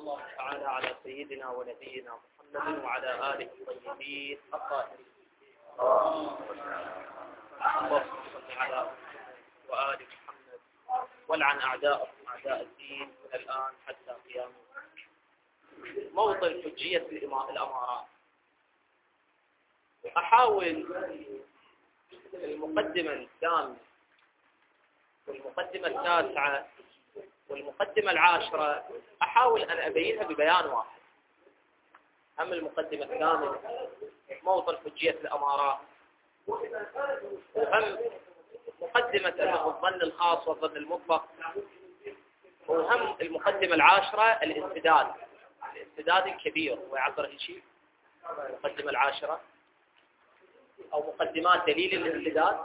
الله تعالى على سيدنا ونبينا محمد وعلى آله الطيبين الطاهرين. اللهم صل على وآل محمد والعن أعداءهم أعداء الدين من الآن حتى قيام موطن حجية الأمارات. أحاول المقدمة الثامنة والمقدمة التاسعة والمقدمة العاشرة أحاول أن أبينها ببيان واحد. أما المقدمة الثامنة موطن حجية الأمارات، وهم مقدمة الظن الخاص والظن المطلق، وهم المقدمة العاشرة الاستداد الكبير ويعبر الشيء المقدمة العاشرة أو مقدمات دليل الاستداد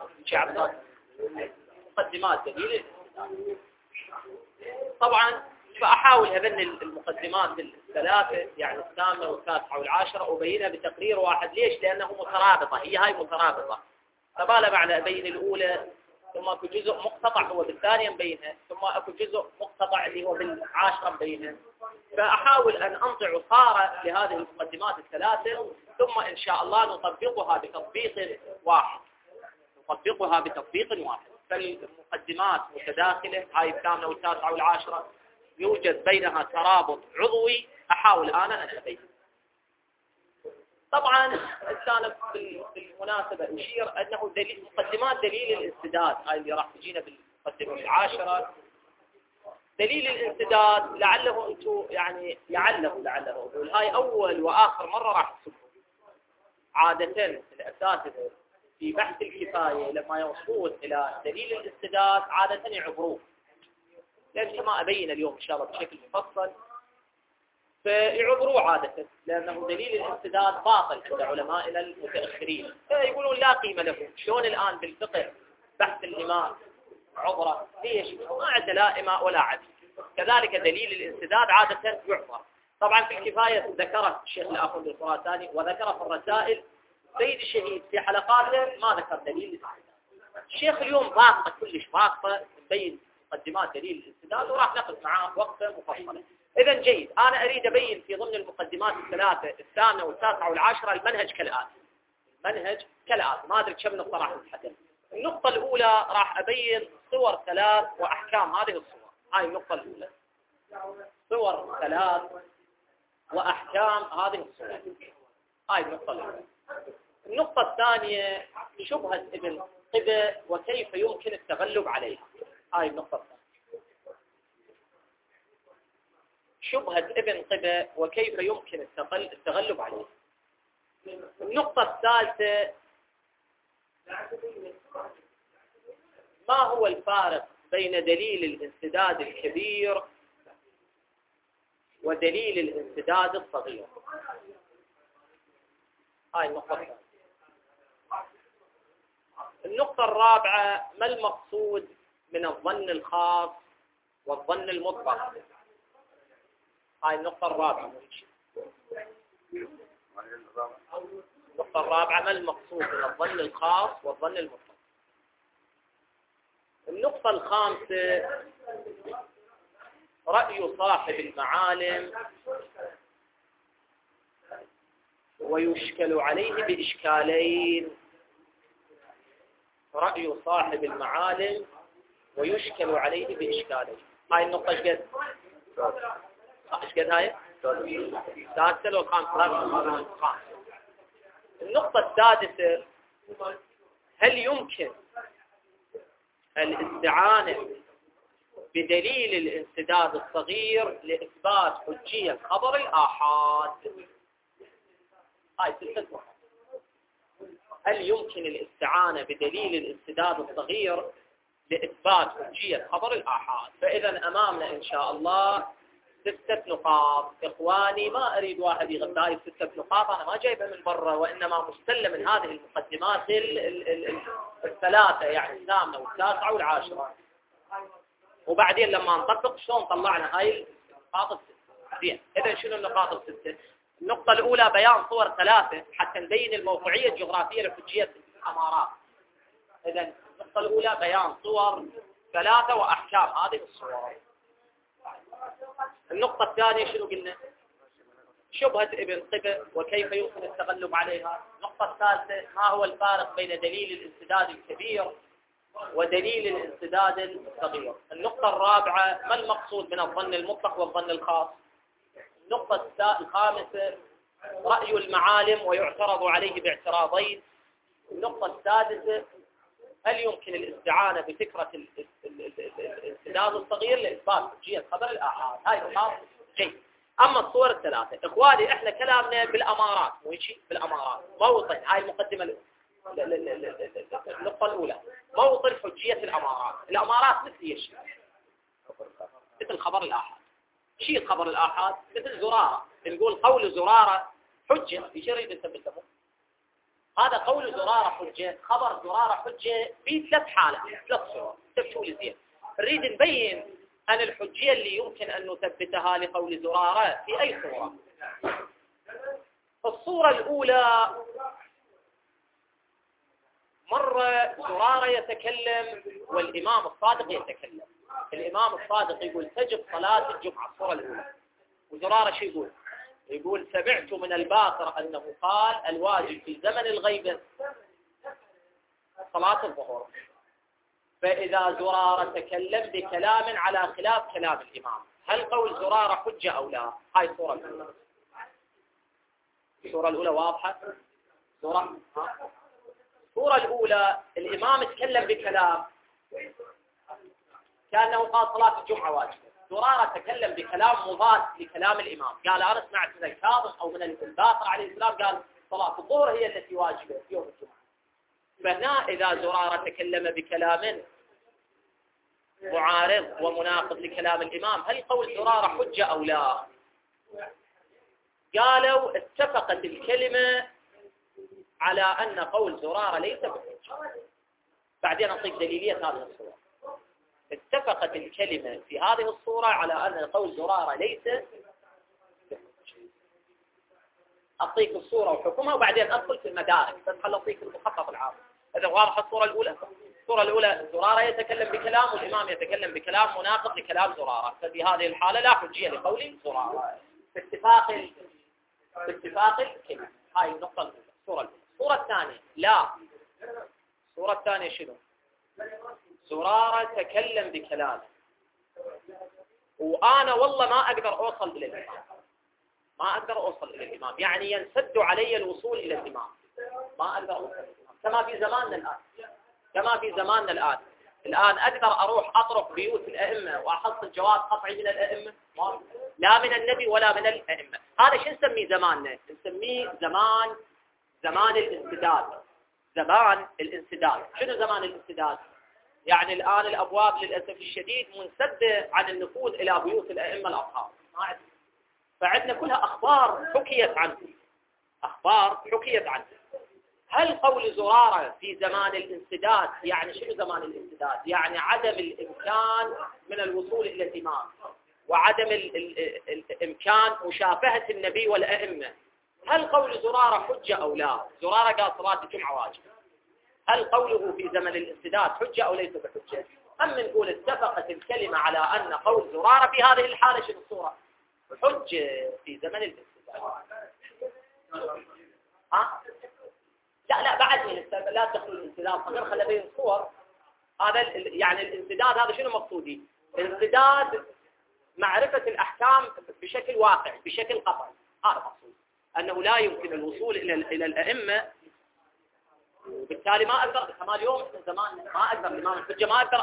مقدمات دليل الاستداد. طبعا فأحاول أبني المقدمات الثلاثة يعني الثامنة والتاسعة والعاشرة أبينها بتقرير واحد. ليش؟ لأنه مترابطة، هي هاي مترابطة. فما معنى أبين الأولى ثم أكو جزء مقتطع هو بالثانية مبينها، ثم أكو جزء مقتطع اللي هو بالعاشرة مبينها. فأحاول أن أنطي عصارة لهذه المقدمات الثلاثة، ثم إن شاء الله نطبقها بتطبيق واحد. فالمقدمات متداخلة، هاي الثامنة والتاسعة والعاشرة يوجد بينها ترابط عضوي. أحاول أنا أن أبين. طبعا كان بالمناسبة أشير أنه مقدمات دليل الاستداد هاي اللي راح تجينا بالمقدمة العاشرة. دليل الاستداد لعله أنتم يعني لعله أقول هاي أول وآخر مرة راح تسمعوا. عادة الأساتذة في بحث الكفاية لما يوصلون إلى دليل الاستداد عادة يعبروه، لأن ما أبين اليوم إن شاء الله بشكل مفصل، فيعبروه عادة لأنه دليل الاستداد باطل عند علمائنا المتأخرين، فيقولون لا قيمة له. شلون الآن بالفقه بحث الإمام عبرة؟ ليش؟ ما عنده لا إماء ولا عدل. كذلك دليل الاستداد عادة يعبر. طبعا في الكفاية ذكره الشيخ الآخوندي الخراساني وذكره في الرسائل سيد الشهيد في حلقاته ما ذكر دليل الاستداد. الشيخ اليوم باقة كلش باقة نبين مقدمات دليل الاستداد وراح نقف معاه وقفة مفصلة. إذا جيد، أنا أريد أبين في ضمن المقدمات الثلاثة الثامنة والتاسعة والعاشرة المنهج كالآتي. ما أدري كم نقطة راح نتحدث. النقطة الأولى راح أبين صور ثلاث وأحكام هذه الصور. هاي النقطة الأولى، صور ثلاث وأحكام هذه الصور. هاي النقطة الأولى. النقطة الثانية شبهة ابن قبة وكيف يمكن التغلب عليها. هاي النقطة الثانية، شبهة ابن قبة وكيف يمكن التغلب عليها. النقطة الثالثة ما هو الفارق بين دليل الانسداد الكبير ودليل الانسداد الصغير. هاي النقطة الثالثة. النقطة الرابعة ما المقصود من الظن الخاص والظن المطلق. هاي النقطة الرابعة. النقطة الرابعة ما المقصود من الظن الخاص والظن المطلق. النقطة الخامسة رأي صاحب المعالم ويشكل عليه بإشكالين. رأي صاحب المعالم ويشكل عليه بإشكالين. هاي النقطة ايش قد هاي؟ السادسة لو خامسة. النقطة السادسة هل يمكن الاستعانة بدليل الانسداد الصغير لإثبات حجية خبر الآحاد؟ هاي ستة. هل يمكن الاستعانة بدليل الانسداد الصغير لإثبات حجية خبر الآحاد؟ فإذا أمامنا إن شاء الله 6 نقاط. إخواني ما أريد واحد يغطي هاي 6 نقاط، أنا ما جايبها من برا، وإنما مستلم من هذه المقدمات الثلاثة يعني الثامنة والتاسعة والعاشرة. وبعدين لما نطبق شلون طلعنا هاي النقاط 6. زين، إذا شنو النقاط 6؟ النقطة الأولى بيان صور 3 حتى نبين الموقعية الجغرافية لحجية الأمارات. إذا النقطة الأولى بيان صور 3 وأحكام هذه الصور. النقطة الثانية شنو قلنا؟ شبهة ابن قبة وكيف يمكن التغلب عليها. النقطة الثالثة ما هو الفارق بين دليل الانسداد الكبير ودليل الانسداد الصغير. النقطة الرابعة ما المقصود من الظن المطلق والظن الخاص. النقطة الخامسة رأي المعالم ويعترض عليه باعتراضين. النقطة السادسة هل يمكن الاستعانة بفكرة الانسداد الصغير لإثبات حجية خبر الآحاد. هاي نقاط جيد. أما الصور الثلاثة إخواني إحنا كلامنا بالأمارات مو شيء بالأمارات. موطن هاي المقدمة النقطة الأولى موطن حجية الأمارات. الأمارات مثل ايش؟ مثل خبر الآحاد. شيء خبر الآحاد مثل زرارة نقول قول زرارة حجة في شريط نثبته. هذا قول زرارة حجة خبر زرارة حجة في ثلاث حالات ثلاث صور. تبشوا لي زين نريد نبين أن الحجية اللي يمكن أن نثبتها لقول زرارة في أي صورة. الصورة الأولى مرة زرارة يتكلم والإمام الصادق يتكلم. الإمام الصادق يقول تجب صلاة الجمعة. الصورة الأولى. وزرارة شو يقول؟ يقول سمعت من الباقر أنه قال الواجب في زمن الغيبة صلاة الظهر. فإذا زرارة تكلم بكلام على خلاف كلام الإمام هل قول زرارة حجة أو لا؟ هاي الصورة الأولى. الصورة الأولى واضحة؟ الصورة الأولى الإمام تكلم بكلام كأنه قال صلاة الجمعة واجبة. زرارة تكلم بكلام مضاد لكلام الإمام قال أنا سمعت من الكاظم أو من الباقر عليه السلام قال صلاة الظهر هي التي واجبة في يوم الجمعة. فهنا إذا زرارة تكلم بكلام معارض ومناقض لكلام الإمام هل قول زرارة حجة أو لا؟ قالوا اتفقت الكلمة على أن قول زرارة ليس بحجة. بعدين أعطيك دليلية هذه الصورة. اتفقت الكلمة في هذه الصورة على أن قول زرارة ليس بحجة. أعطيك الصورة وحكمها وبعدين أدخل في المدارك بس خل أعطيك المخطط العام. إذا واضحة الصورة الأولى. الصورة الأولى زرارة يتكلم بكلام والإمام يتكلم بكلام مناقض لكلام زرارة. ففي هذه الحالة لا حجية لقول زرارة باتفاق الكلمة. هاي النقطة الأولى. الصورة الأولى. الصورة الثانية لا. الصورة الثانية شنو؟ زرارة تكلم بكلام وأنا والله ما أقدر أوصل إلى الإمام. ما أقدر أوصل إلى الإمام يعني ينسد علي الوصول إلى الإمام. ما أقدر أوصل إلى الإمام كما في زماننا الآن. الآن أقدر أروح أطرق بيوت الأئمة وأحصل جواب قطعي من الأئمة لا من النبي ولا من الأئمة. هذا شو نسميه زماننا؟ نسميه زمان الانسداد. شنو زمان الانسداد؟ يعني الآن الأبواب للأسف الشديد منسدة عن النفوذ إلى بيوت الأئمة الأطهار. فعندنا كلها أخبار حكيت عنه. هل قول زرارة في زمان الانسداد يعني شنو زمان الانسداد؟ يعني عدم الإمكان من الوصول إلى الإمام وعدم الإمكان مشافهة النبي والأئمة. هل قول زرارة حجة أو لا؟ زرارة قال صلاة الجمعة واجبة. هل قوله في زمن الانسداد حجة أو ليس بحجة؟ أم نقول اتفقت الكلمة على أن قول زرارة في هذه الحالة شنو الصورة؟ حجة في زمن الانسداد. لا بعد لا تخلو الانسداد صغير خلى بين الصور. هذا يعني الانسداد هذا شنو مقصودي؟ الانسداد معرفة الأحكام بشكل واقع بشكل قطعي. هذا مقصود أنه لا يمكن الوصول إلى الأئمة وبالتالي ما أقدر كما اليوم زمان ما أقدر الإمام الحجة ما أقدر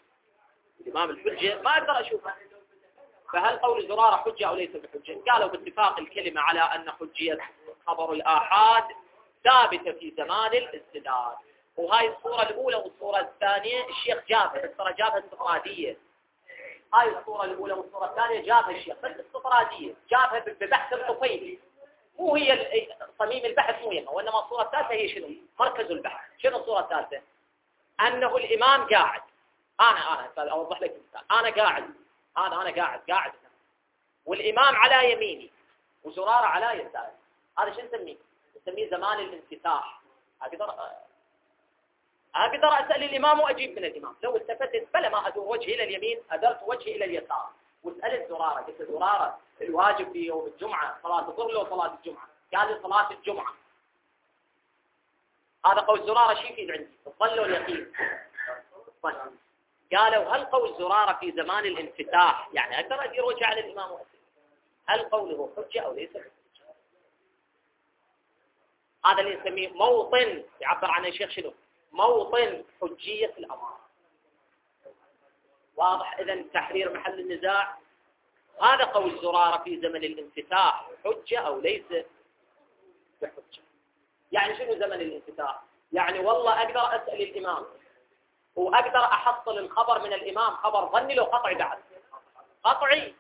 أشوفه. فهل قول زرارة حجة أو ليس بحجة؟ قالوا باتفاق الكلمة على أن حجية خبر الآحاد ثابتة في زمان الانسداد. وهاي الصورة الأولى والصورة الثانية الشيخ جابها استطرادية. هاي الصورة الأولى والصورة الثانية جابها الشيخ بس استطرادية جابها ببحث الطفيلي. مو هي صميم البحث مو هي وإنما الصورة الثالثة هي شنو؟ مركز البحث. شنو الصورة الثالثة؟ أنه الإمام قاعد. أنا أوضح لك مثال. أنا قاعد والإمام على يميني وزرارة على يساري. هذا شو نسميه زمان الانفتاح. أقدر أسأل الإمام وأجيب من الإمام. لو التفتت فلا ما أدور وجهي إلى اليمين أدرت وجهي إلى اليسار. وسألت زرارة، قلت زرارة الواجب في يوم الجمعة صلاة الظهر لو صلاة الجمعة؟ قال لي صلاة الجمعة. هذا قول زرارة شيء يفيد عندي، الظن واليقين. قالوا هل قول زرارة في زمان الانفتاح يعني أقدر أدير وجه على الإمام وأسلم؟ هل قوله حجة أو ليس بحجة؟ هذا اللي نسميه موطن، يعبر عنه الشيخ شنو؟ موطن حجية الأمارة. واضح؟ إذن تحرير محل النزاع. هذا قول زرارة في زمن الانفتاح حجة أو ليس بحجة؟ يعني شنو زمن الانفتاح؟ يعني والله أقدر أسأل الإمام وأقدر أحصل الخبر من الإمام خبر ظني لو قطعي بعد قطعي.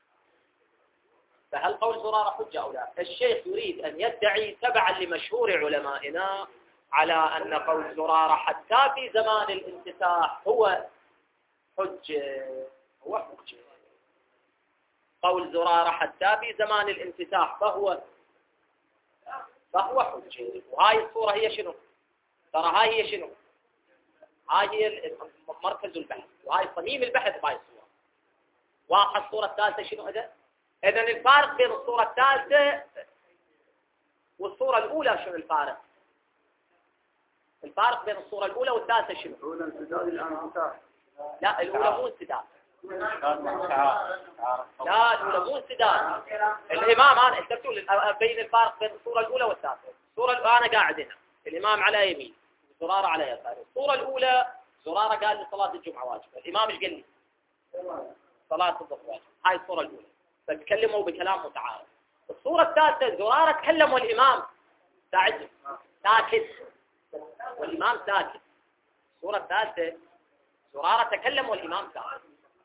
فهل قول زرارة حجة أو لا؟ الشيخ يريد أن يدعي تبعا لمشهور علمائنا على أن قول زرارة حتى في زمان الانفتاح هو حجة. هو حجة. قول زرارة حتى في زمان الانفتاح فهو حجة. وهاي الصورة هي شنو؟ ترى هاي هي شنو؟ هاي هي مركز البحث، وهاي صميم البحث بهاي الصورة. واضحة الصورة الثالثة شنو هذا؟ إذن الفارق بين الصورة الثالثة والصورة الأولى شنو الفارق؟ الفارق بين الصورة الأولى والثالثة شنو؟ الأولى انسداد الآن انفتاح. لا الأولى مو انسداد. لا الأولى مو انسداد. الإمام أنا أنت بتقول بين الفارق بين الصورة الأولى والثالثة. الصورة الأولى أنا قاعد هنا، الإمام على يمين، زرارة على يسار. الصورة الأولى زرارة قال لي صلاة الجمعة واجبة، الإمام إيش قال لي؟ صلاة الظهر واجبة. هاي الصورة الأولى، فتكلموا بكلام متعارض. الصورة الثالثة زرارة تكلم والإمام ساكت والإمام ساكت. الصورة الثالثة زرارة تكلم والإمام ساكت.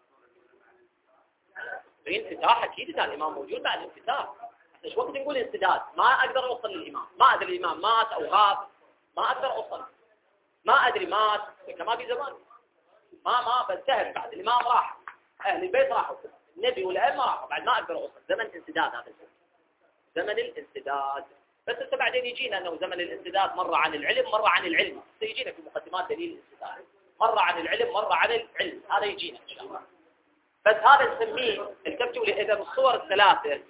في انفتاح أكيد كان الإمام موجود بعد الانفتاح. ايش وقت نقول انسداد ما أقدر أوصل للإمام، ما أدري الإمام مات أو غاب، ما أقدر أوصل، ما أدري مات كما في زمان، ما بنتهر بعد الإمام راح، أهل البيت راحوا، النبي والأئمة راحوا، بعد ما أقدر أوصل. زمن انسداد هذا زمن الانسداد. بس انت بعدين يجينا أنه زمن الانسداد مرة عن العلم مرة عن العلم، سيجينا في مقدمات دليل الانسداد مرة عن العلم مرة عن العلم، هذا يجينا إن شاء الله. بس هذا نسميه الكبتوا لي. إذا الصور الثلاثة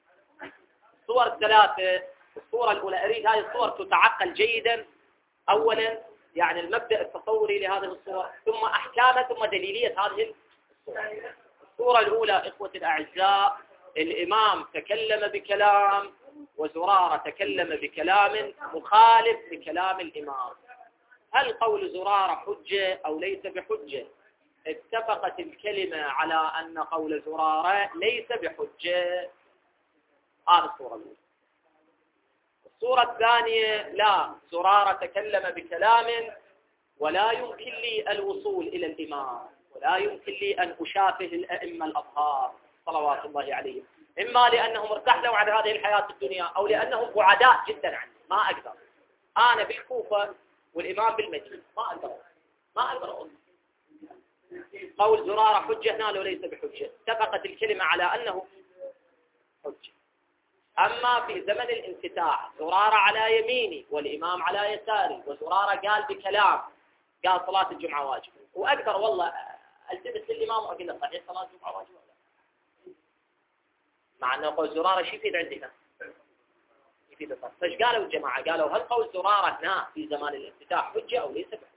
الصورة الأولى أريد هذه الصور تتعقل جيدا. أولا يعني المبدأ التصوري لهذه الصور، ثم أحكامها، ثم دليلية هذه الصور. الصورة الأولى إخوة الأعزاء، الإمام تكلم بكلام وزرارة تكلم بكلام مخالف لكلام الإمام. هل قول زرارة حجة أو ليس بحجة؟ اتفقت الكلمة على أن قول زرارة ليس بحجة. هذه الصورة الأولى. الصورة الثانية لا، زرارة تكلم بكلام ولا يمكن لي الوصول إلى الإمام، ولا يمكن لي أن أشافه الأئمة الأطهار صلوات الله عليهم، إما لأنهم ارتحلوا عن هذه الحياة الدنيا أو لأنهم بعداء جدا عني. ما أقدر أنا بالكوفة والإمام بالمدينة، ما أقدر أقول قول زرارة حجة هنا لو ليس بحجة. اتفقت الكلمة على أنه حجة. أما في زمن الانفتاح زرارة على يميني والإمام على يساري، وزرارة قال بكلام، قال صلاة الجمعة واجب، وأقدر والله التبس للإمام وأقول له صحيح صلاة الجمعة واجب ولا؟ مع أنه قول زرارة شيء يفيد عندنا، يفيد الصلاة. فايش قالوا الجماعة؟ قالوا هل قول زرارة هنا في زمان الانفتاح حجة أو ليس بحجة؟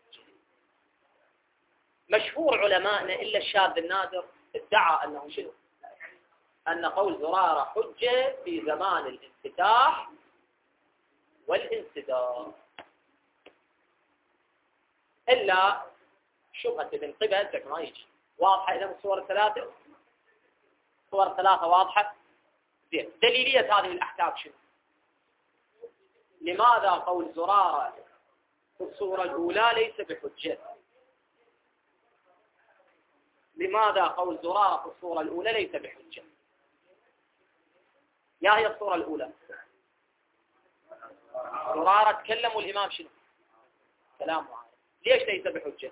مشهور علمائنا إلا الشاذ النادر ادعى أنه شنو؟ أن قول زرارة حجة في زمان الانفتاح والانسداد، إلا شبهة من قبل ما يجي. واضحة إذا الصور الثلاثة؟ الصور الثلاثة واضحة؟ زين. دليلية هذه الأحكام شنو؟ لماذا قول زرارة في الصورة الأولى ليس بحجة؟ لماذا قول زرارة في الصورة الأولى ليس بحجة؟ يا هي الصورة الأولى زرارة تكلم والإمام شنو؟ كلام معين. ليش ليس بحجة؟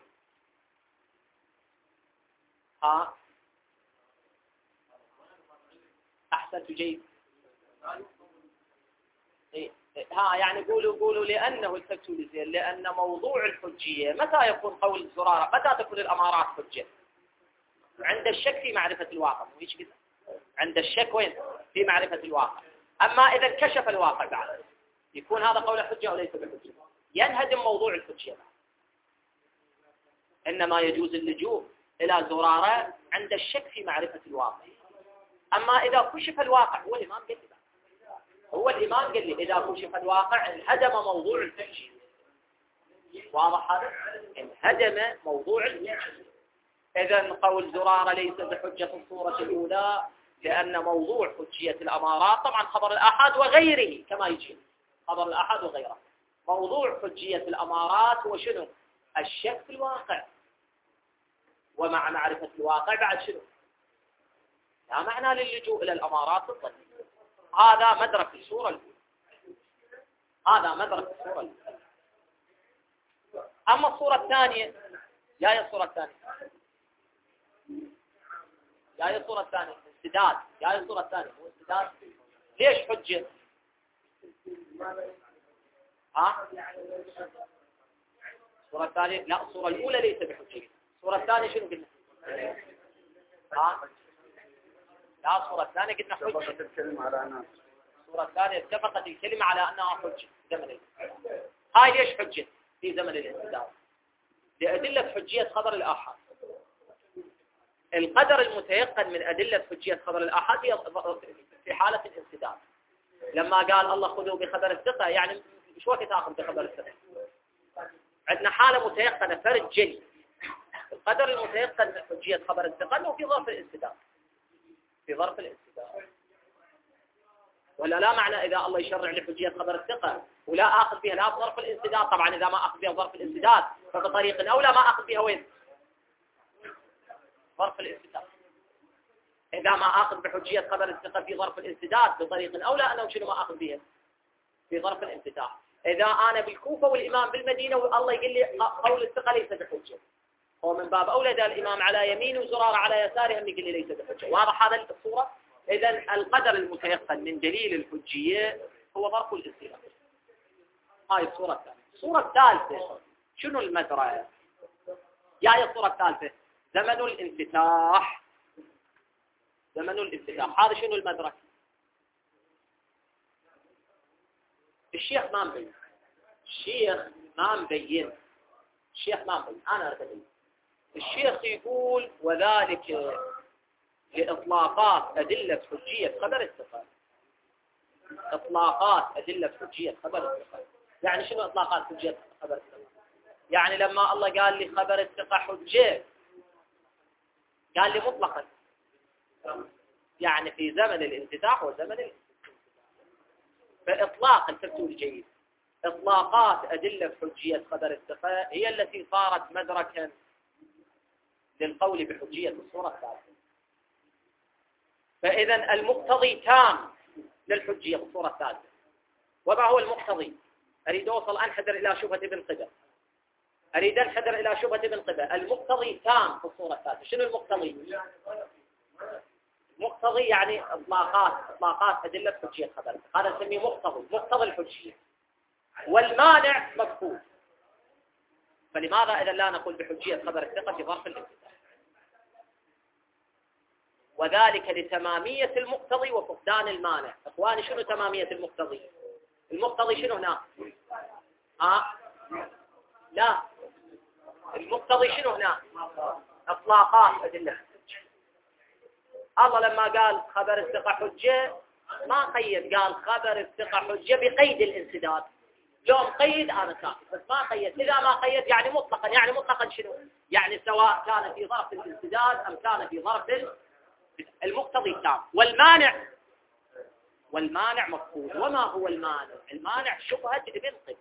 أحسنت جيد. يعني قولوا لأنه التفتوا لزين، لأن موضوع الحجية متى يكون قول زرارة، متى تكون الأمارات حجة؟ عند الشك في معرفة الواقع، مش كده؟ عند الشك وين؟ في معرفة الواقع. أما إذا انكشف الواقع بعد يكون هذا قول حجة أو ليس بحجة، ينهدم موضوع الحجة. إنما يجوز اللجوء إلى زرارة عند الشك في معرفة الواقع. أما إذا كشف الواقع، هو الإمام قال لي إذا كشف الواقع انهدم موضوع الحجة. واضح هذا؟ انهدم موضوع الحجة. إذن قول زرارة ليس بحجة في الصورة الأولى لأن موضوع حجية الأمارات، طبعا خبر الآحاد وغيره كما يجي خبر الآحاد وغيره، موضوع حجية الأمارات هو شنو؟ الشك في الواقع، ومع معرفة الواقع بعد شنو؟ لا معنى للجوء إلى الأمارات الظنية. هذا مدرك الصورة الأولى، هذا مدرك الصورة الأولى. أما الصورة الثانية، جاية الصورة الثانية، جاية الصورة الثانية انسداد، جاية الصورة الثانية هو انسداد. ليش حجة؟ ها؟ الصورة الثانية لا، الصورة الأولى ليس بحجة. الصورة الثانية شنو قلنا؟ ها؟ لا، الصورة الثانية قلنا حجة. الصورة الثانية اتفقت الكلمة على أنها حجة زمن الانسداد. هاي ليش حجة في زمن الانسداد؟ لأدلة حجية خبر الآحاد. القدر المتيقن من أدلة حجية خبر الآحاد هي في حالة الانسداد. لما قال الله خذوا بخبر الثقة، يعني مش وقت آخذ بخبر الثقة. عندنا حالة متيقنة، فرد جلي. القدر المتيقن من حجية خبر الثقة أنه في ظرف الانسداد، في ظرف الانسداد. ولا لا معنى إذا الله يشرع لحجية خبر الثقة ولا آخذ بها لا بظرف الانسداد، طبعا إذا ما أخذ بها ظرف الانسداد فبطريق أولى ما أخذ بها وين؟ ظرف الانسداد. إذا ما أخذ بحجية خبر الثقة في ظرف الانسداد بطريق أولى أنه شنو ما أخذ بها؟ في ظرف الانفتاح. إذا أنا بالكوفة والإمام بالمدينة والله يقول لي قول الثقة ليس بحجة، هو من باب أولى إذا الإمام على يمينه وزرار على يساره هم يقول لي ليس بحجة. واضح هذا الصورة؟ إذا القدر المتيقن من دليل الحجية هو ظرف الاستيلاء. هاي الصورة الثانية. الصورة الثالثة شنو المدرة؟ هي الصورة الثالثة زمن الانفتاح. زمن الانفتاح هذا شنو المدرك؟ الشيخ ما مبين. الشيخ ما مبين. أنا أرتبين. الشيخ يقول وذلك لإطلاقات أدلة حجية خبر الثقة. إطلاقات أدلة حجية خبر الثقة. يعني شنو إطلاقات حجية خبر الثقة؟ يعني لما الله قال لي خبر الثقة حجة قال لي مطلقا، يعني في زمن الانفتاح وزمن الانفتاح. فإطلاق التفسير الجيد إطلاقات أدلة حجية خبر الثقة هي التي صارت مدركا للقول بحجية الصورة الثالثة. فإذا المقتضي تام للحجية بالصورة الثالثة. وما هو المقتضي؟ أريد أوصل أنحدر إلى شبهة ابن قبة. المقتضي تام في الصورة الثالثة. شنو المقتضي؟ مقتضي يعني إطلاقات أدلة حجية خبر، هذا نسميه مقتضي الحجية. والمانع مفقود. فلماذا إذا لا نقول بحجية خبر الثقة في ظرف الانفتاح؟ وذلك لتمامية المقتضي وفقدان المانع. إخواني شنو تمامية المقتضي؟ المقتضي شنو هنا؟ لا، المقتضي شنو هنا؟ إطلاقات أدلة. الله لما قال خبر الثقة حجة ما قيد، قال خبر الثقة حجة بقيد الانسداد. لو قيد أنا كافي، بس ما قيد. إذا ما قيد يعني مطلقا. يعني مطلقا شنو؟ يعني سواء كان في ظرف الانسداد أم كان في ظرف المقتضي تام. والمانع مفقود. وما هو المانع؟ المانع شبهة ابن قبة.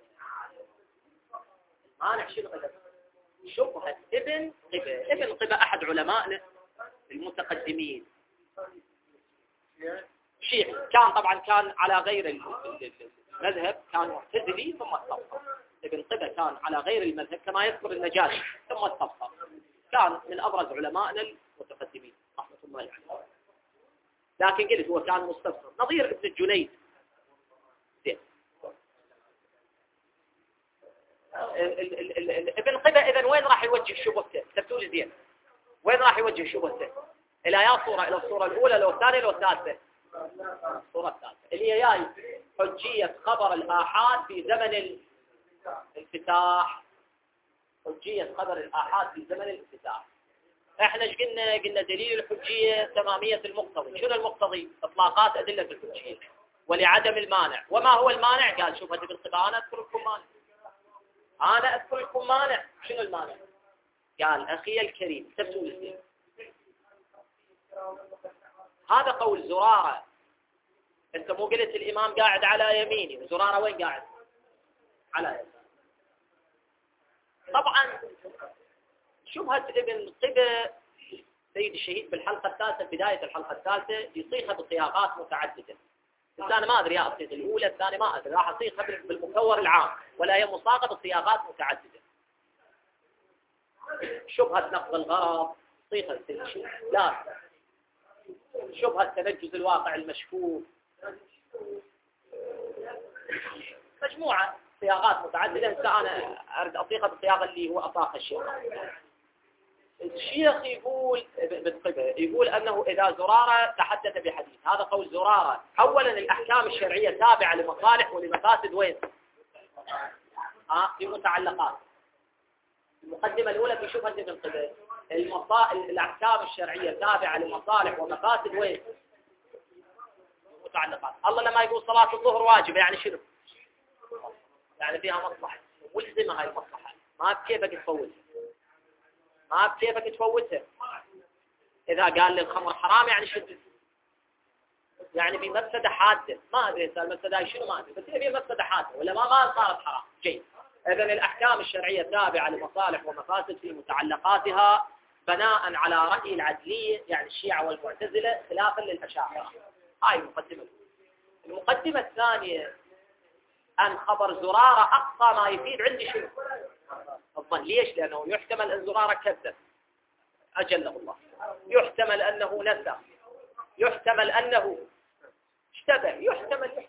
المانع شنو؟ شبهة ابن قبة. ابن قبة أحد علمائنا المتقدمين، شيعي، كان على غير المذهب، كان معتزلي ثم استبصر. ابن قبة كان على غير المذهب كما يذكر النجاشي ثم استبصر. كان من أبرز علمائنا المتقدمين رحمة الله عليه. لكن قلت هو كان مستبصر نظير ابن الجنيد. ابن قبة إذن وين راح يوجه شبهته؟ تبتولي زين. وين راح يوجه شبهته؟ إلى يا صورة، إلى الصورة الأولى لو الثانية لو الثالثة؟ الصورة الثالثة اللي هي جاي حجية خبر الآحاد في زمن الانفتاح. حجية خبر الآحاد في زمن الانفتاح. احنا ايش قلنا؟ قلنا دليل الحجية تمامية المقتضي. شنو المقتضي؟ اطلاقات أدلة الحجية ولعدم المانع. وما هو المانع؟ قال شوف هذه بالقضاء أنا أذكر لكم مانع، أنا أذكر لكم مانع. شنو المانع؟ قال أخي الكريم سبتوا الاثنين. هذا قول زرارة. انت مو قلت الإمام قاعد على يميني وزرارة وين قاعد؟ على يميني. طبعا شبهة ابن قبة سيد الشهيد في الحلقة الثالثة، بداية الحلقة الثالثة، يصيغها بصياغات متعددة. الثانية ما أدري يا أصيغ الأولى، الثانية ما أدري، راح أصيغها بالمكور العام، ولا هي مصاغة بصياغات متعددة. شبهة نقض الغرض، صيغة لا، شبهة تنجز الواقع المشكوك، مجموعة صياغات متعددة. أنا أريد أصيغها بالصياغة اللي هو أطاق الشيخ يقول بالطبع، يقول أنه إذا زرارة تحدث بحديث، هذا قول زرارة. أولا الأحكام الشرعية تابعة لمصالح ولمفاسد وين؟ في متعلقات. المقدمة الأولى في شبهة ابن قبة، الأحكام الشرعية تابعة لمصالح ومفاسد وين؟ متعلقات. الله لما يقول صلاة الظهر واجبة يعني شنو؟ يعني فيها مصلحة، ملزمة هاي المصلحة، ما بكيفك تفوتها، ما بكيفك تفوتها. إذا قال للخمر حرام يعني شنو؟ يعني في مفسدة حادة. ما أدري المفسدة شنو، ما أدري، بس هي في مفسدة حادة ولا ما صارت حرام. جيد. إذن الأحكام الشرعية تابعة لمصالح ومفاسد في متعلقاتها بناء على رأي العدلية، يعني الشيعة والمعتزلة، خلافا للأشاعرة. هاي المقدمة. المقدمة الثانية أن خبر زرارة أقصى ما يفيد عندي شنو؟ الظن. ليش؟ لأنه يحتمل أن زرارة كذب أجله الله، يحتمل أنه نسى، يحتمل أنه اشتبه، يحتمل.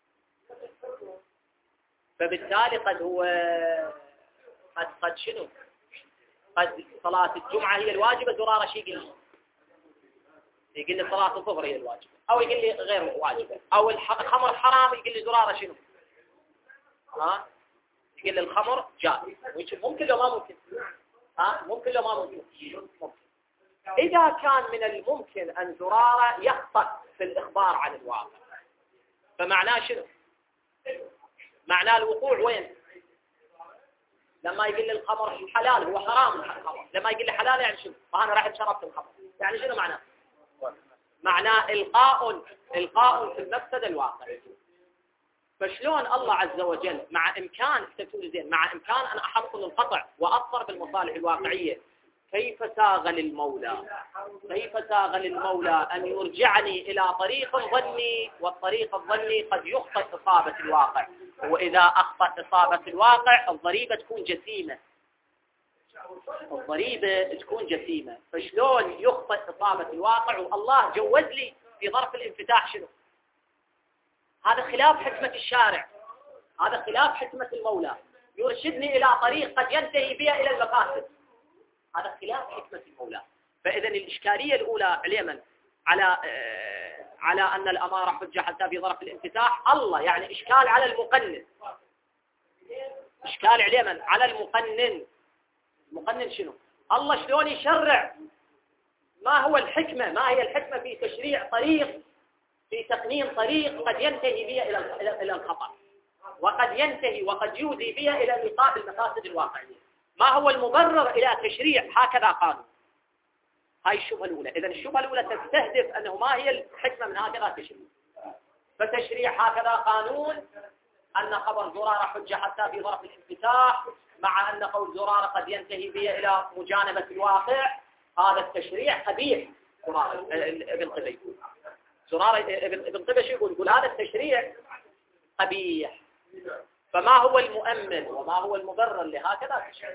فبالتالي قد هو قد شنو؟ قد صلاة الجمعة هي الواجبة، زرارة شيء يقول لي صلاة الظهر هي الواجبة، أو يقول لي غير واجبة، أو الخمر حرام يقول لي زرارة شنو؟ يقول لي الخمر جائز. ممكن لو ما ممكن؟ ممكن لو ما ممكن؟ ممكن. إذا كان من الممكن أن زرارة يخطأ في الإخبار عن الواقع، فمعناه شنو؟ معناه الوقوع وين؟ لما يقول لي الخمر حلال هو حرام الخمر، لما يقول لي حلال يعني شنو؟ فأنا رحت شربت الخمر، يعني شنو معناه؟ معناه إلقاء في المفسد الواقعي. فشلون الله عز وجل مع إمكان تقول زين، مع إمكان أن أحصل القطع وأضطر بالمصالح الواقعية، كيف ساغ للمولى أن يرجعني إلى طريق ظني، والطريق الظني قد يخطئ إصابة الواقع، وإذا أخطأ إصابة الواقع الضريبة تكون جسيمة. فشلون يخطئ إصابة الواقع والله جوز لي في ظرف الانفتاح شنو؟ هذا خلاف حكمة الشارع، هذا خلاف حكمة المولى، يرشدني إلى طريق قد ينتهي بها إلى المفاسد، هذا خلاف حكمة المولى. فإذا الإشكالية الأولى علما على أن الأمارة حجة حتى في ظرف الانفتاح، الله يعني إشكال على المقنن، إشكال علما على المقنن شنو؟ الله شلون يشرع؟ ما هي الحكمة في تشريع طريق، في تقنين طريق قد ينتهي بها إلى الخطأ، وقد يؤدي بها إلى إيقاع المفاسد الواقعية. ما هو المبرر إلى تشريع هكذا قانون؟ هاي الشبهة الأولى. إذن الشبهة الأولى تستهدف أنه ما هي الحكمة من هكذا تشريع. فتشريع هكذا قانون أن خبر زرارة حجة حتى في ظرف الانفتاح، مع أن قول زرارة قد ينتهي بها إلى مجانبة الواقع، هذا التشريع قبيح. ابن قبة يقول زرارة، ابن قبة شو يقول هذا التشريع قبيح. فما هو المؤمن وما هو المبرر لهكذا تشريع؟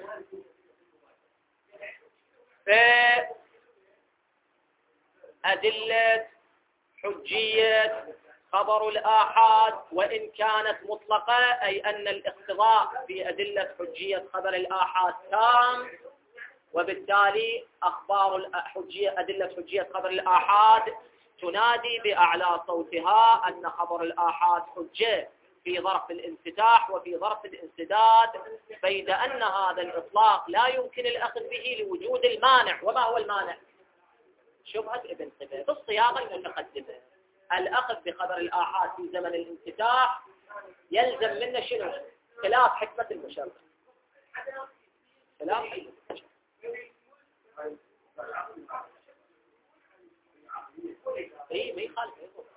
أدلة حجية خبر الآحاد وإن كانت مطلقة، أي أن الاقتضاء في أدلة حجية خبر الآحاد تام، وبالتالي أخبار الحجية أدلة حجية خبر الآحاد تنادي بأعلى صوتها أن خبر الآحاد حجة في ظرف الانفتاح وفي ظرف الانسداد، بيد أن هذا الإطلاق لا يمكن الأخذ به لوجود المانع. وما هو المانع؟ شبهة ابن قبة بالصياغة المتقدمة. الأخذ بخبر الآحاد في زمن الانفتاح يلزم منه شنو؟ خلاف حكمة المشرع. خلاف حكمة المشرع. اي ما يخالف.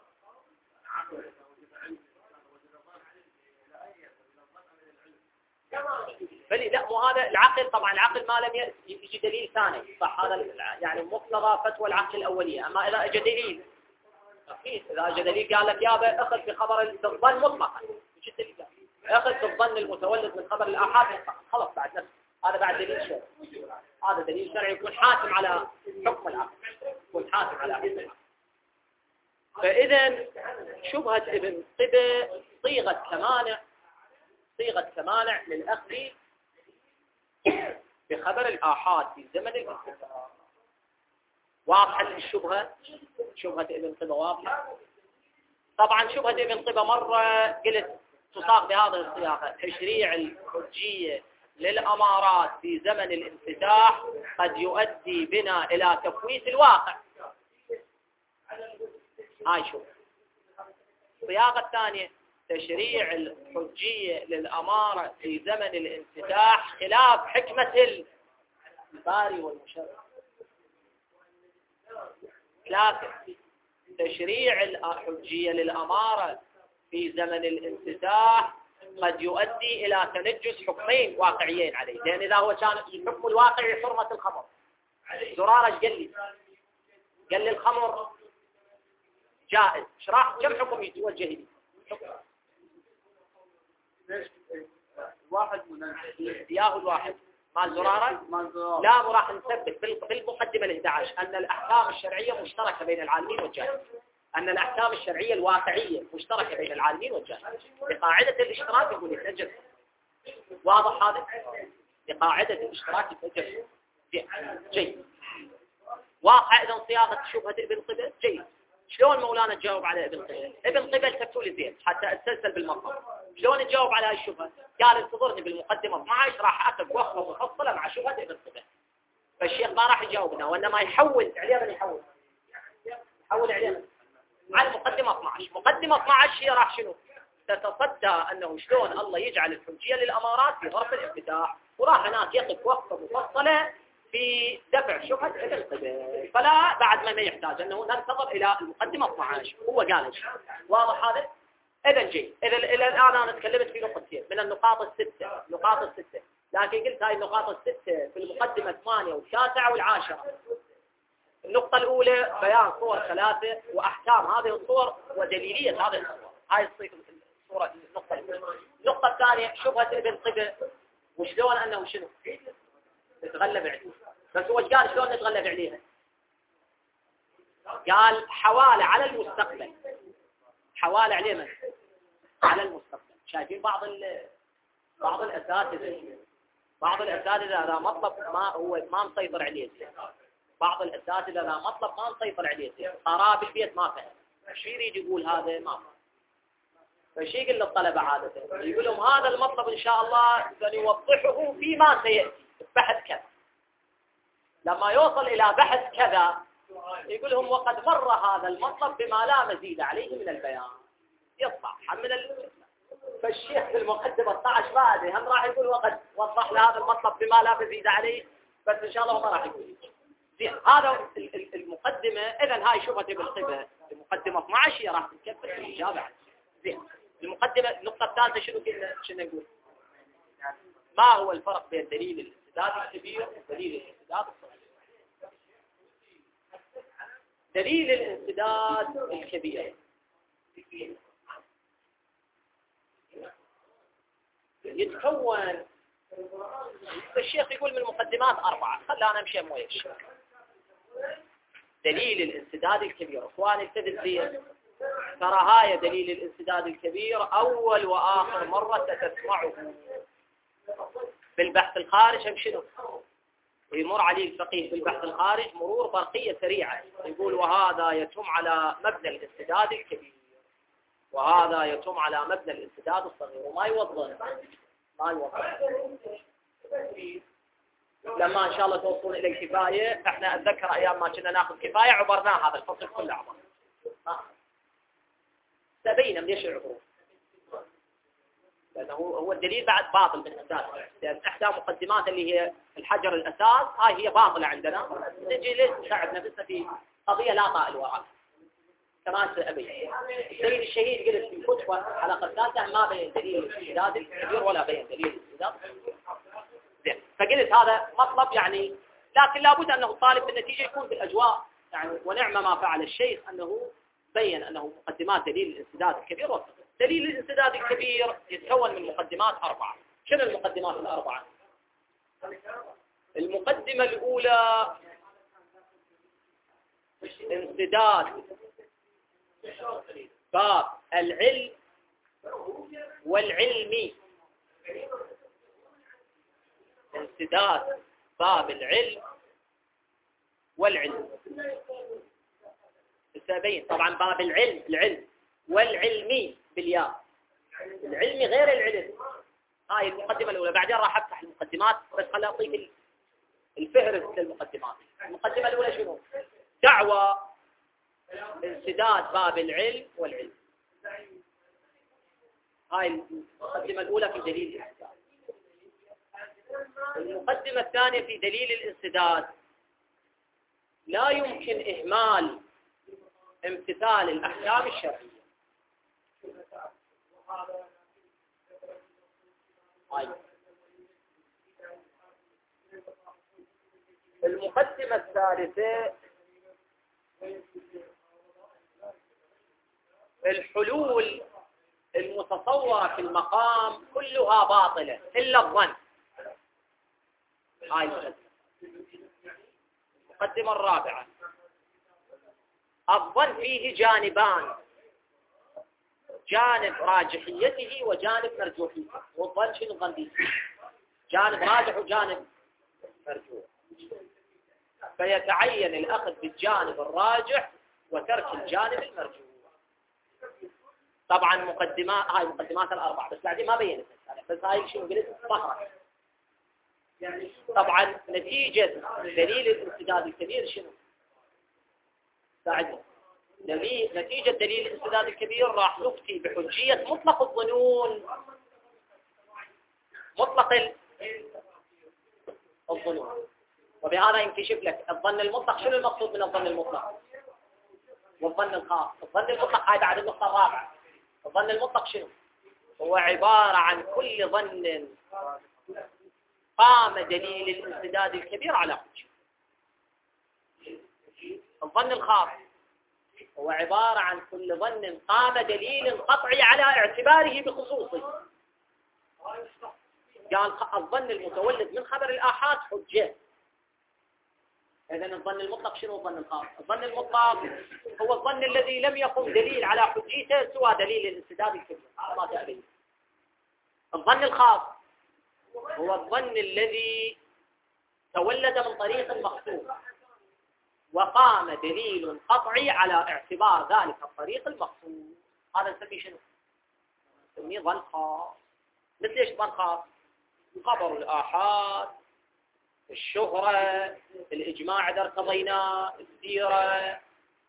بل لا، مو هذا العقل. طبعا العقل ما لم يجي دليل ثاني، صح؟ هذا يعني مقتضى فتوى العقل الأولية. أما إذا اجى دليل، أكيد إذا اجى دليل قال لك يابا أخذ بخبر الظن مطلقا، ايش الدليل؟ أخذ بالظن المتولد من خبر الآحاد، خلاص بعد نفسه هذا بعد دليل شرعي. هذا دليل شرعي يكون حاكم على حكم العقل، يكون حاكم على حكم العقل. فإذا شبهة ابن قبة صيغة كمانع للأخذ بخبر الآحاد في زمن الانفتاح. واضحة الشبهة؟ شبهة ابن قبة واضحة. طبعا شبهة ابن قبة مرة قلت تصاغ بهذه الصياغة: تشريع الحجية للأمارات في زمن الانفتاح قد يؤدي بنا إلى تفويت الواقع. هاي شوف الصياغة الثانية: تشريع الحجية للأمارة في زمن الانفتاح خلاف حكمة الباري والمشرع. ثلاثة: تشريع الحجية للأمارة في زمن الانفتاح قد يؤدي إلى تنجس حكمين واقعيين عليه. لأن إذا هو كان الحكم الواقعي حرمة الخمر، زرارة قال لي الخمر جائز، شراح كم حكم يتوجه لي؟ واحد من ياخذ واحد مال زرارة؟ لا، راح نثبت بالمقدمة ال11 أن الأحكام الشرعية مشتركة بين العالمين والجاهلين، أن الأحكام الشرعية الواقعية مشتركة بين العالمين والجاهلين. بقاعدة الاشتراك يقول يتنجس. واضح هذا؟ بقاعدة الاشتراك يتنجس. جيد. واضح إذا صياغة شبهة ابن قبة؟ جيد. شلون مولانا تجاوب على ابن قبة؟ ابن قبة التفتوا لي زين حتى أتسلسل بالمطلب. شلون تجاوب على هاي الشبهة؟ قال انتظرني بالمقدمة 12 راح أكتب وقفة مفصلة مع شبهة ابن قبة. فالشيخ ما راح يجاوبنا، وإنما يحول علينا، يحول علينا على المقدمة 12. مقدمة 12 هي راح شنو؟ تتصدى أنه شلون الله يجعل الحجية للأمارات في ظرف الانفتاح، وراح هناك يقف وقفة مفصلة في دفع شبهة ابن قبة. فلا بعد ما يحتاج أنه ننتظر إلى المقدمة 12. هو قال إيش؟ واضح هذا؟ إذا جيد. إذا الآن أنا تكلمت في نقطتين من النقاط الستة، لكن قلت هاي النقاط الستة في المقدمة 8 و9 و10. النقطة الأولى بيان صور 3 وأحكام هذه الصور ودليلية هذه الصور. هاي الصورة النقطة الأولى. النقطة الثانية شبهة ابن قبة وشلون أنه شنو؟ نتغلب عليها. بس هو قال شلون نتغلب عليها؟ قال حوالة على المستقبل. حوالة عليه من؟ على المستقبل. شايفين بعض الأساتذة هذا مطلب ما مسيطر عليه. بعض الأساتذة هذا مطلب ما مسيطر عليه. قراب البيت ما فهم. شو يريد يقول هذا ما فهم. فشي يقول للطلبة عادة يقول لهم هذا المطلب إن شاء الله سنوضحه فيما سيأتي بحث كذا. لما يوصل إلى بحث كذا يقول لهم وقد مر هذا المطلب بما لا مزيد عليه من البيان. يطلع من فالشيخ في المقدمة 12 بعد هم راح يقول وقد وضح لهذا المطلب بما لا مزيد عليه، بس إن شاء الله ما راح يقول. زين هذا المقدمة. إذا هاي شبهة ابن قبة المقدمة 12 هي راح تكفي الإجابة عنها. زين المقدمة النقطة الثالثة شنو نقول؟ ما هو الفرق بين دليل الانسداد الكبير ودليل الانسداد الصغير؟ دليل الانسداد الكبير يتكون، الشيخ يقول من المقدمات 4، خلينا نمشي مويه الشيخ. دليل الانسداد الكبير اخواني التدل فيه، ترى هاي دليل الانسداد الكبير اول واخر مرة تسمعه بالبحث الخارج هم شنو؟ ويمر عليه الفقيه في البحث الخارج مرور برقية سريعة، يقول وهذا يتم على مبنى الانسداد الكبير، وهذا يتم على مبنى الانسداد الصغير، وما يوضح ما يوضح. لما ان شاء الله توصلون الى الكفايه، احنا اتذكر ايام ما كنا ناخذ كفايه عبرناه هذا الفصل كله عبر. تبين ليش يعبرون؟ لانه هو الدليل بعد باطل بالاساس، لان احدى مقدمات اللي هي الحجر الاساس هاي هي باطله عندنا، نجي ليش نساعد نفسنا في قضيه لا طائل وراء. كمان سأبين السيد الشهيد قلت في فتوى حلقه ثالثه ما بين دليل الاستدلال الكبير ولا بين دليل الاستدلال. زين، فقلت هذا مطلب يعني، لكن لابد انه الطالب بالنتيجه يكون بالاجواء يعني، ونعم ما فعل الشيخ انه بين انه مقدمات دليل الانسداد الكبير والصغير. دليل الانسداد الكبير يتكون من مقدمات 4. شنو المقدمات ال4؟ المقدمه الاولى انسداد باب العلم والعلمي، انسداد باب العلم والعلم. السبعين طبعا باب العلم والعلمي بالياء، العلمي غير العلم. هاي المقدمة الأولى، بعدين راح أفتح المقدمات، بس خليني أعطيك الفهرس للمقدمات. المقدمة الأولى شنو؟ دعوى انسداد باب العلم والعلم. هاي المقدمة الأولى في دليل الانسداد. المقدمة الثانية في دليل الانسداد، لا يمكن إهمال امتثال الأحكام الشرعية. المقدمة الثالثة الحلول المتصورة في المقام كلها باطلة إلا الظن. هاي المقدمة الرابعة، الظن فيه جانبان، جانب راجحيته وجانب مرجوحيته. والظن شنو الظن فيه؟ جانب راجح وجانب مرجوح، فيتعين الأخذ بالجانب الراجح وترك الجانب المرجوح. طبعا مقدمات، هاي مقدمات ال4 بس بعدين ما بينت بس هاي شنو قلت ظهرت. طبعا نتيجة دليل الانسداد الكبير شنو؟ بعد نتيجة دليل الانسداد الكبير راح نفتي بحجية مطلق الظنون، مطلق الظنون. وبهذا ينكشف لك الظن المطلق. شنو المقصود من الظن المطلق؟ والظن الخاص. الظن المطلق هاي بعد النقطة الرابعة. الظن المطلق شنو؟ هو عبارة عن كل ظن قام دليل الانسداد الكبير على حجة. الظن الخاص هو عبارة عن كل ظن قام دليل قطعي على اعتباره بخصوصه. قال الظن المتولد من خبر الآحاد حجة. إذن الظن المطلق شنو الظن الخاص؟ الظن المطلق هو الظن الذي لم يقم دليل على حجيته سوى دليل الانسداد الكبير. ما تأبين. الظن الخاص هو الظن الذي تولد من طريق مخصوص وقام دليل قطعي على اعتبار ذلك الطريق المخصوص. هذا نسميه شنو؟ نسميه ظن خاص. مثل ايش ظن خاص؟ خبر الآحاد، الشهرة، الإجماع إذا ارتضيناه، السيرة،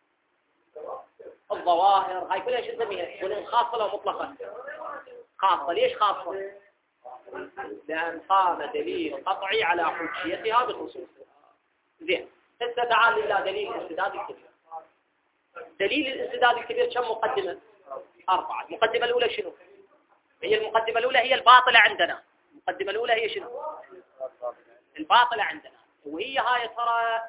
الظواهر، هاي كلها شو نسميها؟ ظنون خاصة ولا مطلقة؟ خاصة. ليش خاصة؟ لأن قام دليل قطعي على حجيتها بخصوصها. زين، هسه تعال إلى دليل الانسداد الكبير. دليل الانسداد الكبير كم مقدمة؟ 4. المقدمة الأولى شنو؟ هي المقدمة الأولى هي الباطلة عندنا. المقدمة الأولى هي شنو؟ الباطلة عندنا، وهي هاي ترى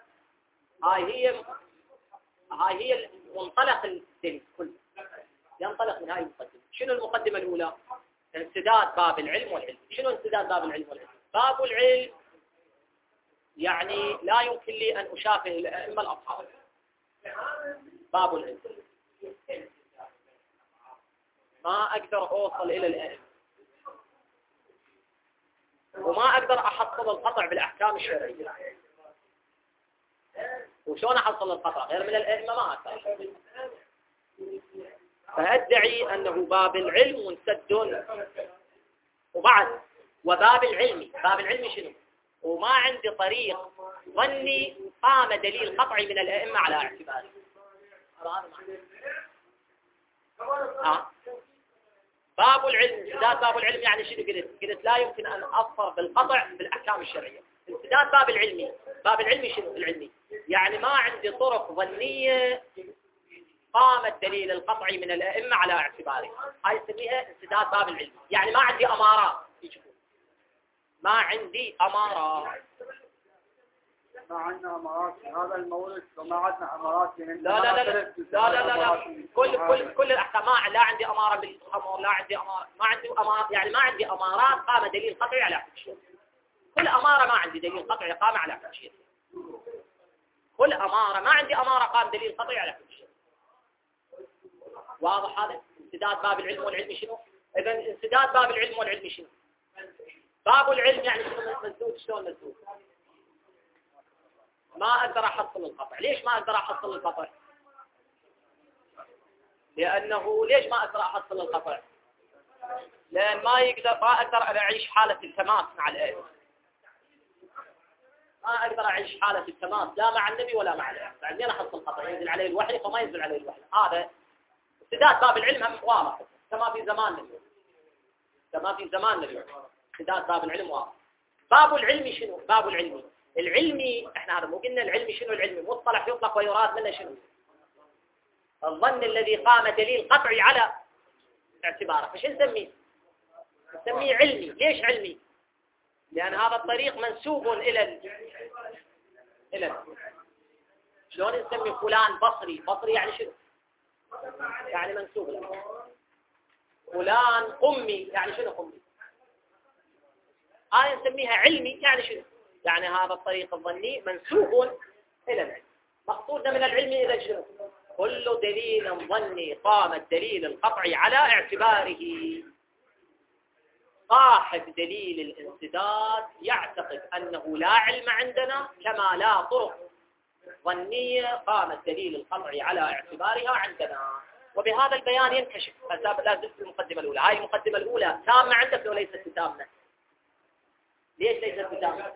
هاي هي منطلق الدليل كله، ينطلق من هاي المقدمة. شنو المقدمة الأولى؟ انسداد باب العلم والعلم. شنو انسداد باب العلم والعلم؟ باب العلم يعني لا يمكن لي أن أشافه الأئمة الأصحاب. باب العلم ما أقدر أوصل إلى الأئمة، وما أقدر أحصل القطع بالأحكام الشرعية. وشلون أحصل القطع غير من الأئمة ما أقدر. فأدعي أنه باب العلم منسد. وبعد وباب العلم، باب العلم شنو؟ وما عندي طريق ظني قام دليل قطعي من الأئمة على اعتباره. باب العلم، انسداد باب العلم يعني شنو؟ قلت لا يمكن أن أظفر بالقطع بالأحكام الشرعية. انسداد باب العلمي، باب العلمي شنو؟ العلمي يعني ما عندي طرق ظنية قام الدليل القطعي من الأئمة على اعتباره. هاي نسميها انسداد باب العلم. يعني ما عندي أمارات يجبون، ما عندي أمارات. ما عندنا أمارات في هذا المورد وما عندنا أمارات في لا كل الأحكام لا عندي أمارة بالخمر، لا عندي أمارة، ما عندي أمارة، يعني ما عندي أمارات قام دليل قطعي على كل شيء. كل أمارة ما عندي دليل قطعي قام على كل شيء. كل أمارة ما عندي أمارة قام دليل قطعي على كل شيء. واضح هذا؟ انسداد باب العلم والعلم شنو؟ إذا انسداد باب العلم والعلم شنو؟ باب العلم يعني شنو؟ مسدود. شلون مسدود؟ ما أقدر أحصل القطع. ليش ما أقدر أحصل القطع؟ لأنه ليش ما أقدر أحصل القطع؟ لأن ما أقدر أعيش حالة التماس مع الأئمة. ما أقدر أعيش حالة التماس لا مع النبي ولا مع الأئمة. بعدين أنا أحصل القطع، ينزل عليه الوحي فما ينزل عليه الوحي. هذا انسداد باب العلم هم واضح كما في زماننا اليوم. كما في زماننا اليوم انسداد باب العلم واضح. باب العلم شنو؟ باب العلم العلمي، احنا هذا مو قلنا العلمي شنو؟ العلمي مصطلح يطلق ويراد منه شنو؟ الظن الذي قام دليل قطعي على اعتباره. فش نسميه؟ نسميه علمي. ليش علمي؟ لأن هذا الطريق منسوب إلى شلون نسمي فلان بصري؟ بصري يعني شنو؟ يعني منسوب له. فلان قمي يعني شنو قمي؟ نسميها علمي يعني شنو؟ يعني هذا الطريق الظني منسوب إلى العلم. مقصودنا من العلم إذا شنو؟ كل دليل ظني قام الدليل القطعي على اعتباره. صاحب دليل الانسداد يعتقد أنه لا علم عندنا كما لا طرق ظنية قام الدليل القطعي على اعتبارها عندنا. وبهذا البيان ينكشف لا زلت المقدمة الأولى. هاي المقدمة الأولى تامة عندك لو ليست تامة؟ ليش ليست تامة؟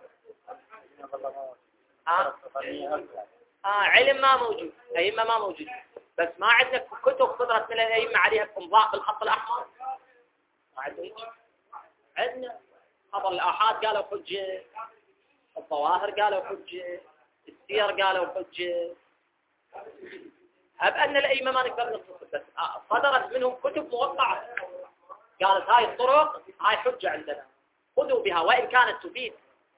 علم ما موجود، أئمة ما موجود، بس ما عندنا كتب قدرت من الأئمة عليها إمضاء بالخط الأحمر. ما عندنا خبر الآحاد قالوا حجة، الظواهر قالوا حجة، السير قالوا حجة. أن الأئمة ما نقدر نصف، بس صدرت منهم كتب موقعة قالت هاي الطرق هاي حجة عندنا خذوا بها وإن كانت تفيد.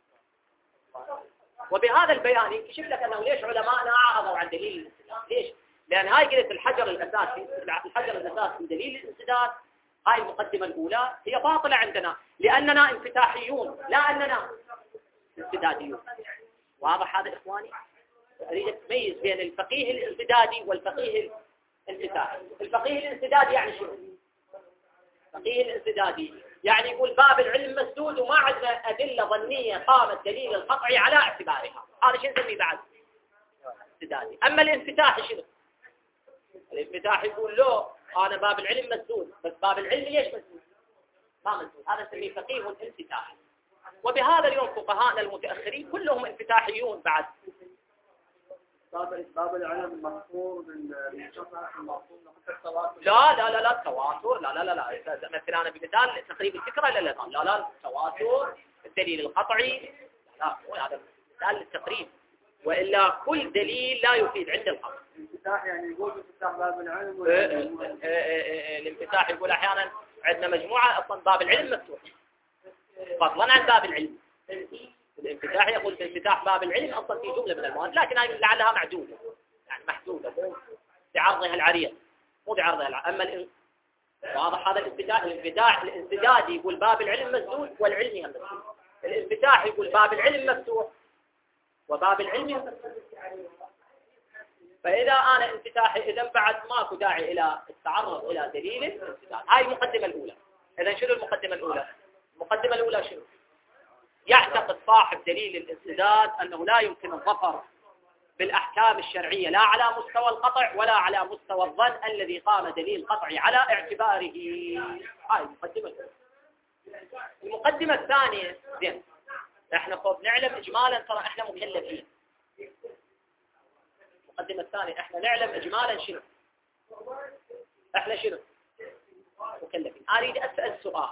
وبهذا البيان يكشف لك أنه ليش علماءنا أعرضوا عن دليل الانسداد. ليش؟ لأن هاي قلت الحجر الأساسي من دليل الانسداد، هاي المقدمة الأولى هي باطلة عندنا لأننا انفتاحيون لا أننا انسداديون. واضح هذا إخواني؟ أريد تميز بين الفقيه الانسدادي والفقيه الانفتاحي. الفقيه الانسدادي يعني شنو؟ الفقيه الانسدادي يعني يقول باب العلم مسدود وما عندنا أدلة ظنية قام الدليل القطعي على اعتبارها. هذا شنو نسميه بعد؟ انسدادي. أما الانفتاحي شنو؟ الانفتاحي يقول له أنا باب العلم مسدود، بس باب العلم ليش مسدود؟ ما مسدود. هذا نسميه فقيه انفتاحي. وبهذا اليوم فقهاءنا المتأخرين كلهم انفتاحيون بعد. باب العلم مفهوم بالشرع المفهوم حتى التواتر. لا التواتر لا مثلا أنا بمثال تقريب الفكرة لا التواتر الدليل القطعي لا هذا مثال للتقريب، وإلا كل دليل لا يفيد عند القطع. الانفتاح يعني يقول انفتاح باب العلم. الانفتاح يقول أحيانا عندنا مجموعة أصلا باب العلم مفتوح فضلا عن باب العلم. الانفتاح يقول بانفتاح باب العلم أصلا في جملة من المواد، لكن لعلها معدودة يعني محدودة مو بعرضها العريض مو بعرضها العريض. أما واضح هذا الانفتاح الانسدادي يقول باب العلم مسدود والعلمي هم مسدود. الانفتاح يقول باب العلم مفتوح وباب العلم مفتوح. فإذا أنا انفتاحي إذا بعد ماكو داعي إلى التعرض إلى دليل الانسداد. هاي المقدمة الأولى. إذا شنو المقدمة الأولى؟ المقدمة الأولى شنو؟ يعتقد صاحب دليل الانسداد أنه لا يمكن الظفر بالأحكام الشرعية لا على مستوى القطع ولا على مستوى الظن الذي قام دليل قطعي على اعتباره. هاي المقدمة. المقدمة الثانية زين، احنا خب نعلم اجمالا ترى احنا مكلفين. المقدمة الثانية احنا نعلم اجمالا شنو؟ احنا شنو؟ مكلفين. اريد اسأل سؤال،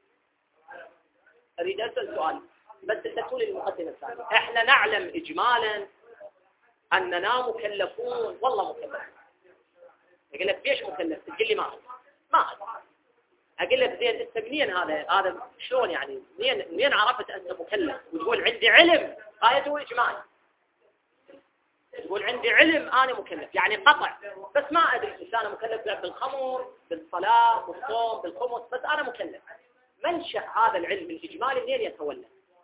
بس تسألوا لي المقدمة الثانية. احنا نعلم اجمالا اننا مكلفون، والله مكلفون. اقول لك ليش مكلف؟ تقول لي ما أدري. اقول لك زين انت منين هذا شلون يعني منين عرفت انت مكلف وتقول عندي علم؟ غايته اجمال. تقول عندي علم انا مكلف يعني قطع، بس ما ادري اذا انا مكلف بالخمر بالصلاه بالصوم بالخمس، بس انا مكلف. منشأ هذا العلم الاجمالي منين يتولد؟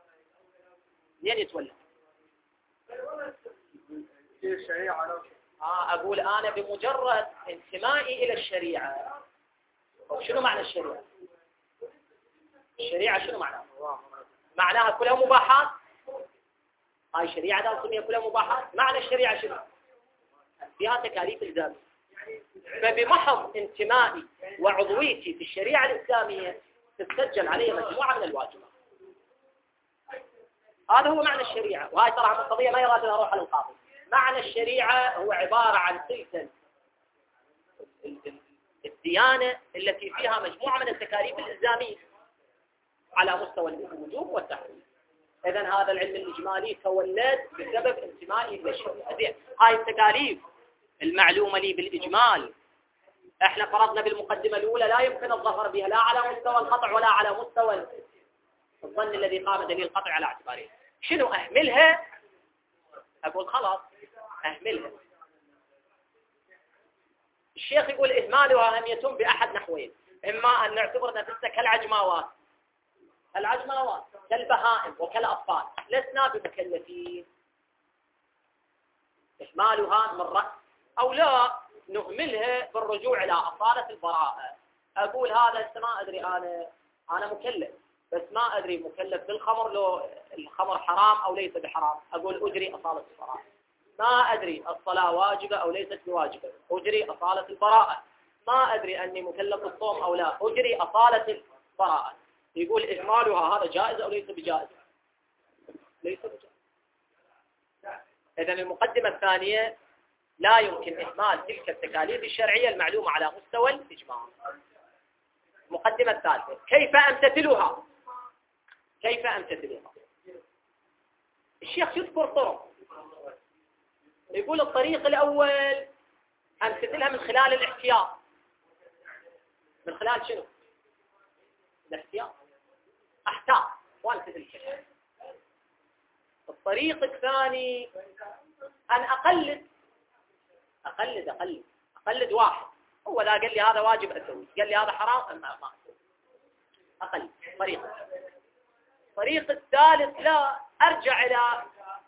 الشريعة. اقول انا بمجرد انتمائي الى الشريعه. شنو معنى الشريعه؟ الشريعه شنو معناها؟ معناها كلها مباحات. هاي الشريعه ده سميها كلها مباحات. معنى الشريعه شنو؟ فيها تكاليف الزاميه. فبمحض انتمائي وعضويتي في الشريعه الاسلاميه تتسجل علي مجموعه من الواجبات. هذا هو معنى الشريعه. وهاي صراحه القضيه ما يراد اروح على القاضي. معنى الشريعه هو عباره عن تلك الديانة التي فيها مجموعة من التكاليف الإلزامية على مستوى الوجوب والتحريم. إذن هذا العلم الإجمالي تولد بسبب انتمائي إلى الشريعة. هاي التكاليف المعلومة لي بالإجمال احنا فرضنا بالمقدمة الأولى لا يمكن الظفر بها لا على مستوى القطع ولا على مستوى الظن الذي قام دليل القطع على اعتباره. شنو أهملها؟ أقول خلاص أهملها. الشيخ يقول إهمالها أهمية بأحد نحوين. إما أن نعتبر نفسنا كالعجماوات كالبهائم وكالأطفال لسنا بمكلفين. إهمالها من رأس، أو لا نهملها بالرجوع إلى أصالة البراءة. أقول هذا أنت ما أدري أنا مكلف، بس ما أدري مكلف بالخمر لو الخمر حرام أو ليس بحرام. أقول أجري أصالة البراءة. ما أدري الصلاة واجبة أو ليست بواجبة، أجري أصالة البراءة. ما أدري أني مكلف بالصوم أو لا، أجري أصالة البراءة. يقول إهمالها هذا جائز أو ليس بجائز؟ ليس بجائز. إذن المقدمة الثانية لا يمكن إهمال تلك التكاليف الشرعية المعلومة على مستوى الإجماع. المقدمة الثالثة كيف أمتثلها؟ الشيخ يذكر طرق. يقول الطريق الأول أمتثلها من خلال الاحتياط. من خلال شنو؟ الاحتياط. أحتاط وأمتثل الشيء. الطريق الثاني أن أقلد واحد. هو لا قال لي هذا واجب أسوي، قال لي هذا حرام ما أسوي. أقلد. الطريق الثالث لا أرجع إلى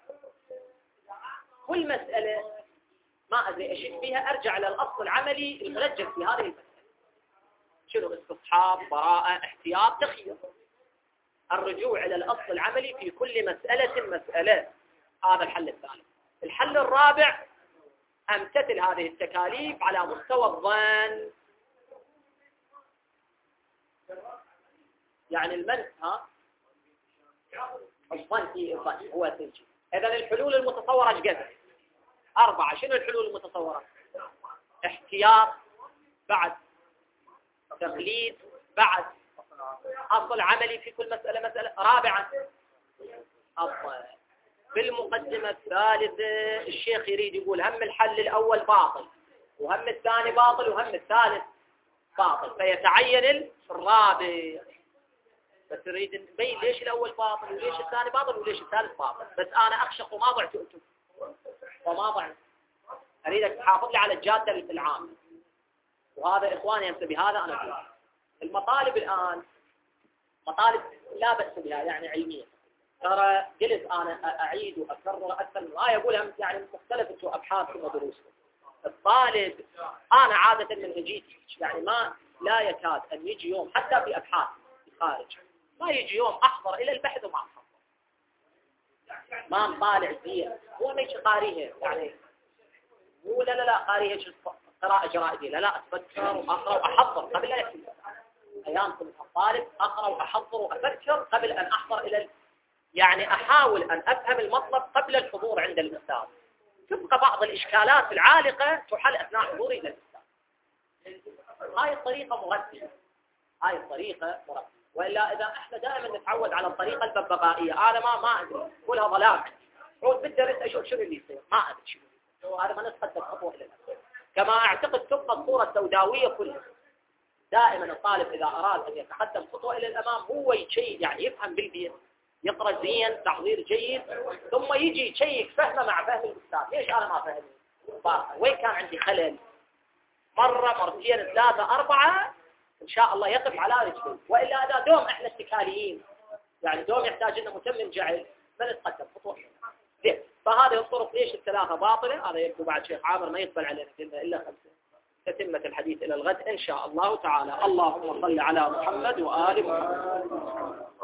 كل مسألة ما أدري أشد فيها، أرجع إلى الأصل العملي المنجم في هذه المسألة. شنو؟ استصحاب، براءة، احتياط، تخير. الرجوع إلى الأصل العملي في كل مسألة. هذا الحل الثالث. الحل الرابع أمتثل هذه التكاليف على مستوى الظن. يعني الظن هو تنجي. إذن الحلول المتصورة ايش قد؟ 4. شنو الحلول المتصورة؟ احتياط، بعد تقليد، بعد أصل عملي في كل مسألة. رابعا بالمقدمة الثالثة الشيخ يريد يقول هم الحل الأول باطل، وهم الثاني باطل، وهم الثالث باطل، فيتعين الرابع. بس نريد نبين ليش الأول باطل وليش الثاني باطل وليش الثالث باطل. بس أنا أخشق وما ضعت أنتم وما ضعت. أريدك تحافظ لي على الجادة العامة. وهذا إخواني ينسى بهذا أنا أقول. المطالب الآن مطالب لا بأس بها يعني علمية. ترى جلس أنا أعيد وأكرر أكثر من رأي أقولها يعني مختلفة أبحاث ودروسكم. الطالب أنا عادة منهجيتي يعني لا يكاد أن يجي يوم حتى في أبحاث الخارج ما يجي يوم أحضر إلى البحث وما أحضر. ما مطالع زين، هو ما يجي قاريها يعني، مو لا قاريها قراءة جرائدية، لا أتفكر وأقرأ وأحضر قبل لا يكتب. أيام كنت الطالب أقرأ وأحضر وأفكر قبل أن أحضر إلى يعني أحاول أن أفهم المطلب قبل الحضور عند الأستاذ. تبقى بعض الإشكالات العالقة تحل أثناء حضوري إلى الأستاذ. هاي الطريقة مرتبة، هاي الطريقة مرتبة. وإلا إذا إحنا دائما نتعود على الطريقة الببغائية، أنا ما أدري كلها ظلام، عود بالدرس أشوف شنو اللي يصير، ما أدري شنو، هذا ما نتقدم خطوة إلى الأمام. كما أعتقد تبقى الصورة السوداوية كلها. دائما الطالب إذا أراد أن يتقدم خطوة إلى الأمام هو يشيء يعني يفهم بالبيت، يقرأ زين، تحضير جيد، ثم يجي يشيك فهمه مع فهم الأستاذ. ليش أنا ما فهمت؟ وين كان عندي خلل؟ مرة مرتين ثلاثة أربعة إن شاء الله يقف على رجله. وإلا إذا دوم إحنا اتكاليين يعني دوم يحتاج لنا متمم جعل ما نتقدم خطوة. زين، فهذه الطرق ليش الثلاثة باطلة؟ هذا يبدو بعد شيخ عامر ما يقبل علينا إلا 5. تتمة الحديث إلى الغد إن شاء الله تعالى. اللهم صل على محمد وآل محمد.